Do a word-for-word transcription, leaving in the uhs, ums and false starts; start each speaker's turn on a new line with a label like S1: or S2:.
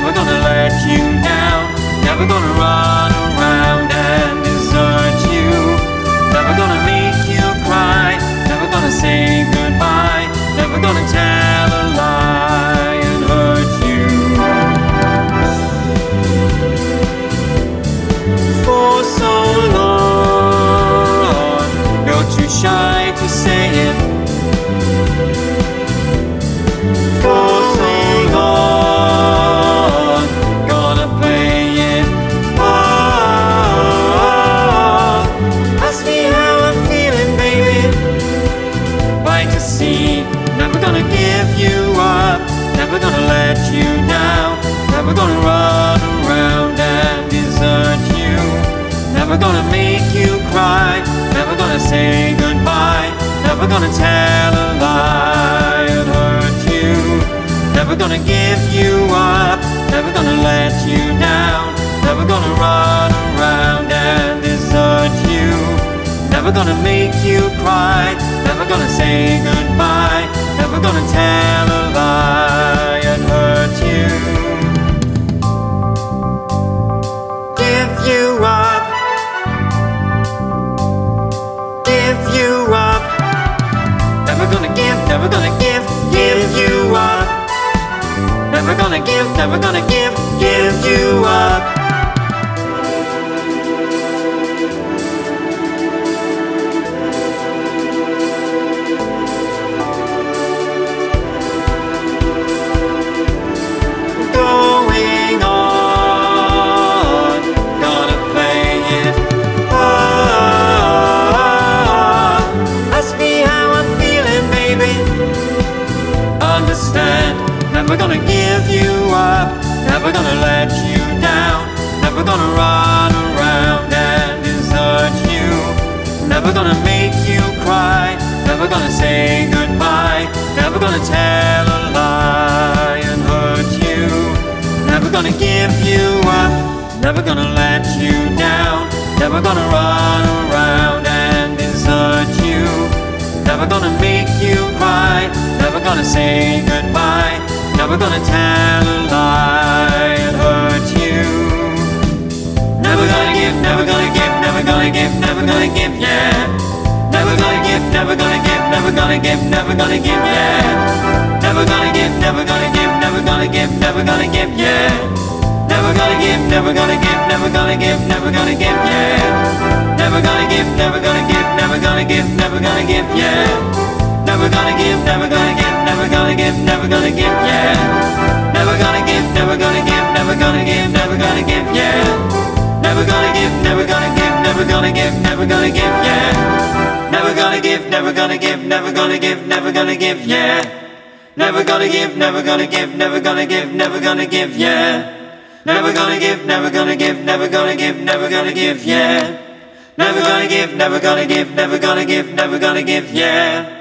S1: never gonna let you down, never gonna run around and desert you, never gonna make you cry, never gonna say goodbye, never gonna tell a lie and hurt you. For so long, you're too shy to say it. For so long, gonna play it. Oh, ask me how I'm feeling, baby. Like to see, never gonna give you up, never gonna let you down, never gonna run around and desert you, never gonna make you cry, never gonna say goodbye, never gonna tell a lie and hurt you, never gonna give you up, never gonna let you down, never gonna run around and desert you, never gonna make you cry, never gonna say goodbye, never gonna tell a lie and hurt you. Give you up, give you up, never gonna give, never gonna give, give you up, never gonna give, never gonna give, give you up. Going on, gonna play it. Oh, ask me how I'm feeling, baby. Understand, never gonna give you up, never gonna let you down, never gonna run around and desert you, never gonna make you cry, never gonna say goodbye, never gonna tell a lie and hurt you, never gonna give you up, never gonna let you down, never gonna run around and desert you, never gonna make you cry, never gonna say goodbye, never gonna tell a lie and hurt you. Never gonna give, never gonna give, never gonna give, never gonna give, yeah. Never gonna give, never gonna give, never gonna give, never gonna give, yeah. Never gonna give, never gonna give, never gonna give, never gonna give, yeah. Never gonna give, never gonna give, never gonna give, never gonna give, yeah. Never gonna give, never gonna give, never gonna give, never gonna give, yeah. Never gonna give, never gonna give, never gonna give, never gonna give, yeah. Never gonna give, never gonna give, never gonna give, never gonna give, yeah. Never gonna give, never gonna give, never gonna give, never gonna give, yeah. Never gonna give, never gonna give, never gonna give, never gonna give, yeah. Never gonna give, never gonna give, never gonna give, never gonna give, yeah. Never gonna give, never gonna give, never gonna give, never gonna give, yeah. Never gonna give, never gonna give, never gonna give, never gonna give, yeah.